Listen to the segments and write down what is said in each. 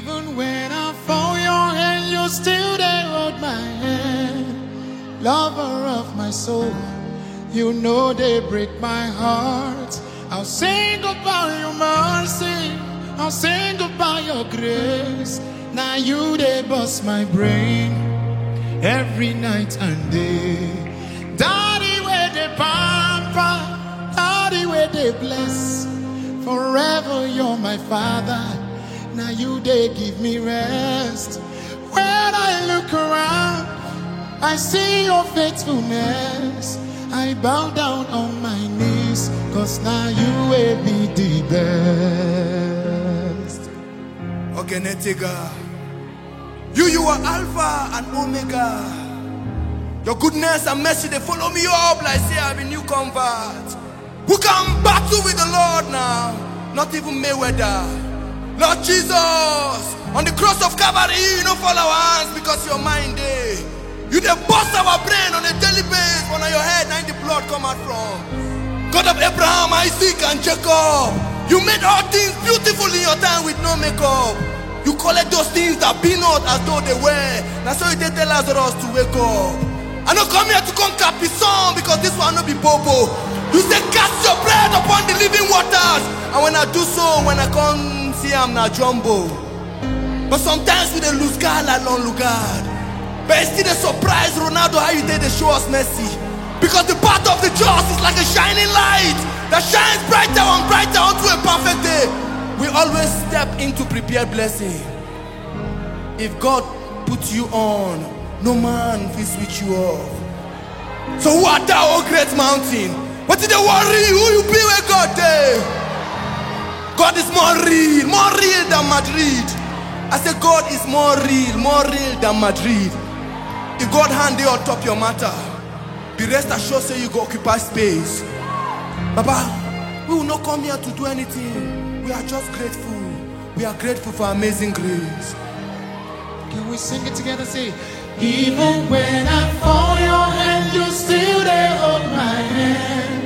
Even when I fall your hand, you still there hold my hand. Lover of my soul, you know they break my heart. I'll sing about your mercy, I'll sing about your grace. Now you they bust my brain every night and day. Daddy where they pamper, daddy where they bless. Forever you're my father, now you they give me rest. When I look around, I see your faithfulness. I bow down on my knees, cause now you will be the best. Okay, Netiga. You are Alpha and Omega. Your goodness and mercy, they follow me up like say I'm a new convert. Who can battle with the Lord now? Not even Mayweather. Lord Jesus, on the cross of Calvary, you don't fall our hands because your mind there. You dey bust our brain on a daily basis. When on your head, now the blood come out from. God of Abraham, Isaac, and Jacob. You made all things beautiful in your time with no makeup. You collect those things that be not as though they were. That's why you did tell Lazarus to wake up. I don't come here to conquer Pison because this one no be Bobo. You say cast your bread upon the living waters. And when I do so, when I come see I'm not jumbo. But sometimes we dey lose God like Lon Lugard. But it's still a surprise, Ronaldo, how you did they show us mercy. Because the path of the just is like a shining light that shines brighter and brighter onto a perfect day. We always step into prepared blessing. If God puts you on, no man will switch you off. So who art thou, O great mountain? What did they worry? Who you be with God there? God is more real than Madrid. I say God is more real than Madrid. If God hand you on top your matter, the rest assured say you go occupy space. Baba, we will not come here to do anything. We are just grateful. We are grateful for amazing grace. Can we sing it together? Say, even when I fall your hand, you still there hold my hand.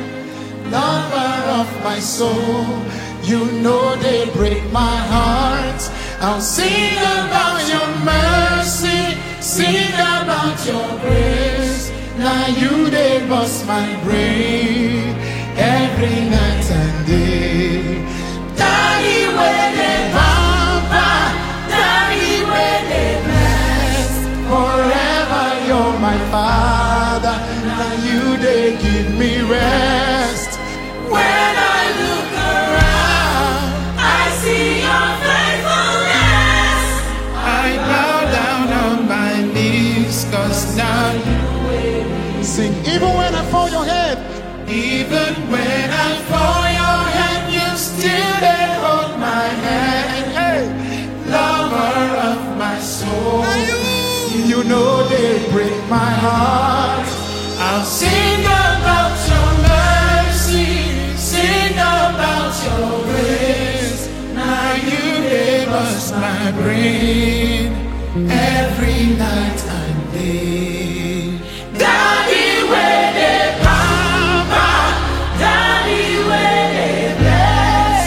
Lover of my soul, you know they break my heart. I'll sing about your mercy, sing about your grace. Now you they bust my brain every night and day. Daddy where they pamper, daddy where they bless. Forever you're my father, now you they give me rest. When I look around, I see your faithfulness. I bow down on my knees, cause now you will sing. Even when I fall your head, even when I fall your head, you still there hold my hand. Hey, lover of my soul, you know they break my heart. I'll sing about your mercy, sing about your grace. Now you gave us my brain every night and day. Daddy, where they pamper, daddy, where they bless.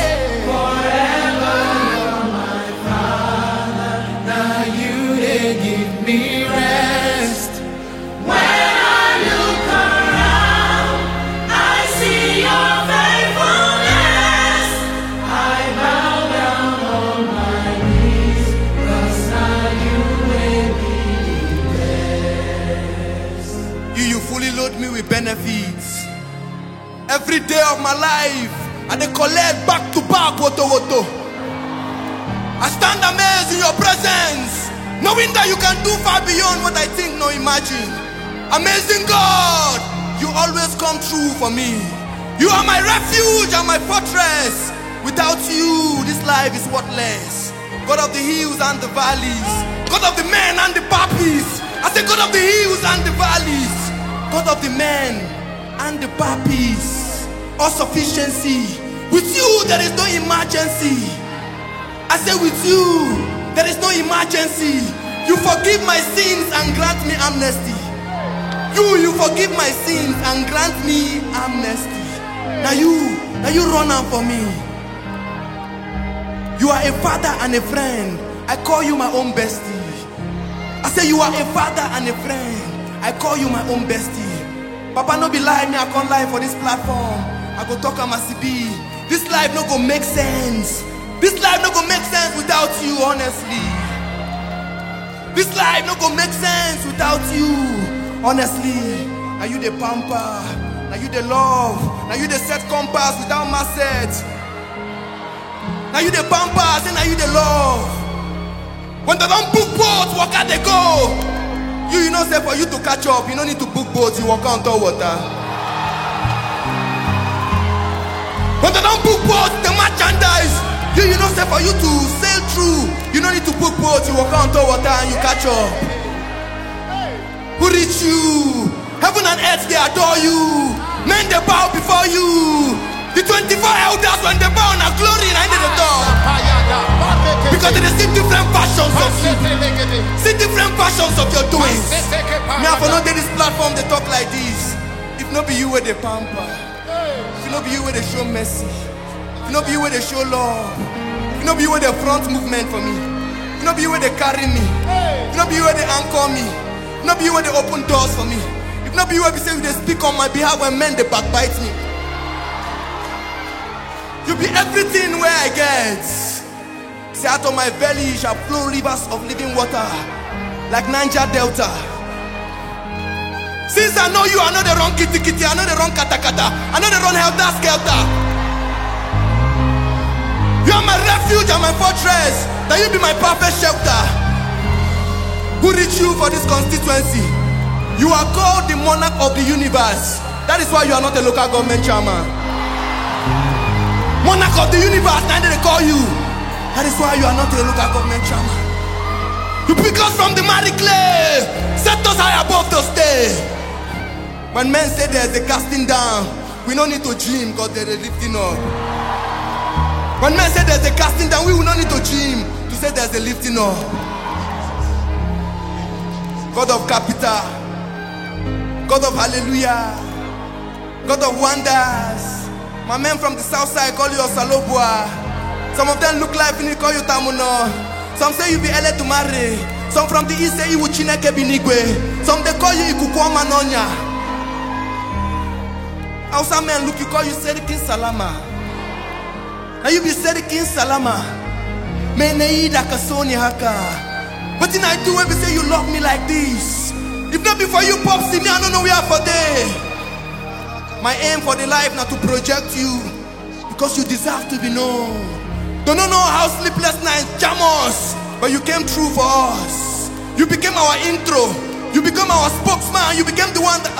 Forever you're my father, now you they give me rest. When I look around, I see your faithfulness. I bow down on my knees, cause now you will be blessed. You fully load me with benefits. Every day of my life, I dey collect back to back, woto. I stand amazed in your presence, knowing that you can do far beyond what I think nor imagine. Amazing God, you always come true for me. You are my refuge and my fortress. Without you, this life is worthless. God of the hills and the valleys, God of the men and the puppies. I say God of the hills and the valleys, God of the men and the puppies. All sufficiency. With you there is no emergency. I say with you there is no emergency. You forgive my sins and grant me amnesty. You forgive my sins and grant me amnesty. Now you run out for me. You are a father and a friend. I call you my own bestie. I say you are a father and a friend. I call you my own bestie. Papa, no be lie, me I can't lie for this platform. I go talk am as e be. This life no go make sense. This life no go make sense without you, honestly. This life no go make sense without you, honestly. Now you the pamper, now you the love, now you the set compass without my set. Now you the pamper, say now you the love. When they don't book boats, walk out they go. You know say for you to catch up, you don't need to book boats, you walk on top water. When they don't book boats, the merchandise. You know say for you to sail through, you don't need to book boats, you walk on top water and you catch up. Who reach you? Heaven and earth they adore you. Men they bow before you. The 24 elders when they bow na glory and they adore. Because they see different versions of you. See different versions of your doings. Me I for not this platform they talk like this. If not be you where they pamper. If not be you where they show mercy. If not be you where they show love. If not be you where they front movement for me. If not be you where they carry me. If not be you where they anchor me. If not be you where they open doors for me. If not be you where they say they speak on my behalf when men they backbite me. You be everything where I get. Say out of my belly shall flow rivers of living water, like Niger Delta. Since I know you, I know the wrong kitty kitty, I know the wrong kata kata, I know the wrong helter skelter. You are my refuge and my fortress, that you be my perfect shelter. Who reach you for this constituency? You are called the monarch of the universe. That is why you are not a local government chairman. Monarch of the universe, now they call you. That is why you are not a local government chairman. You pick us from the miry clay, set us high above the stage. When men say there's a casting down, we don't need to gym because there's a lifting up. When men say there's a casting down, we will not need to gym to say there's a lifting up. God of capital, God of hallelujah, God of wonders. My men from the south side call you Osalobua. Some of them look like you call you Tamuno. Some say you be ele to marry. Some from the east say you Chineke Binigwe. Some they call you Ikukwama Nonya. Hausa men look, you call you Serikin Salama. Now you be Serikin Salama. Meneida Kasoni Haka. What did I do when we say you love me like this? If not before you pop see me, I don't know where for day. My aim for the life now to project you, because you deserve to be known. Don't know how sleepless nights jam us, but you came through for us. You became our intro. You became our spokesman. You became the one that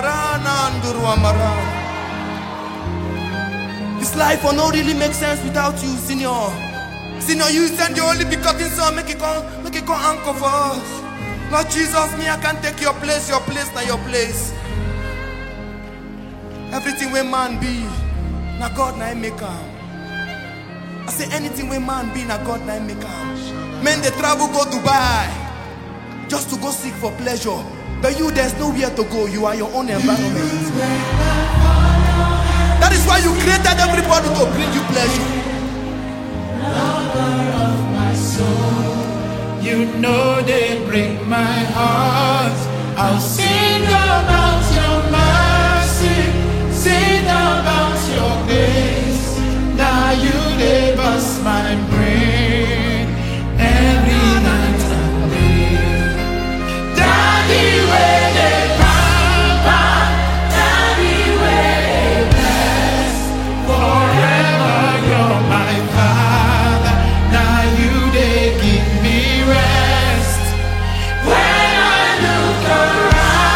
this life will not really make sense without you, senior. Senior, you said you only begotten son, make it come anchor for us. Lord Jesus, me I can't take your place not your place. Everything where man be, now God na make am. I say anything where man be, now God na make am. Men they travel go Dubai just to go seek for pleasure. But you, there's nowhere to go. You are your own environment. That is why you created everybody to bring you pleasure. Lover of my soul, you know they break my heart. I'll sing about your mercy. Sing about your grace. Now you they bust my brain every night and day. Daddy, where they pamper, Daddy, where they bless. Forever you're my Father. Now you they give me rest. When I look around.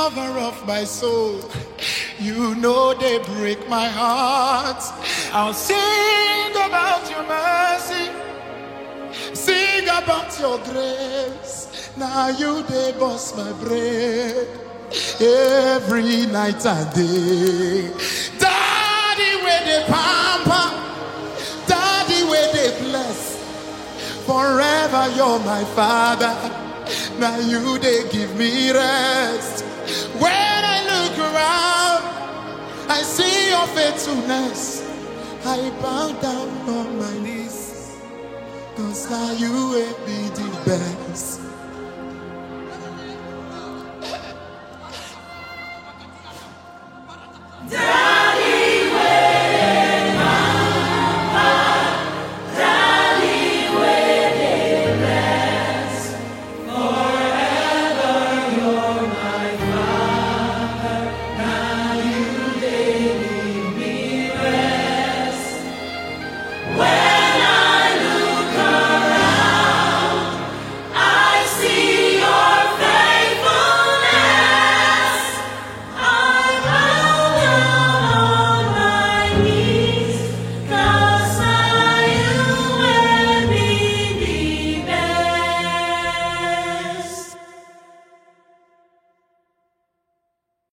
lover of my soul. You know they break my heart. I'll sing about your mercy, sing about your grace. Now you they bust my brain every night and day. Daddy where they pamper, daddy where they bless. Forever you're my father. Now you they give me rest. When I look around, I see your faithfulness. I bow down on my knees, 'cause now you will be the best.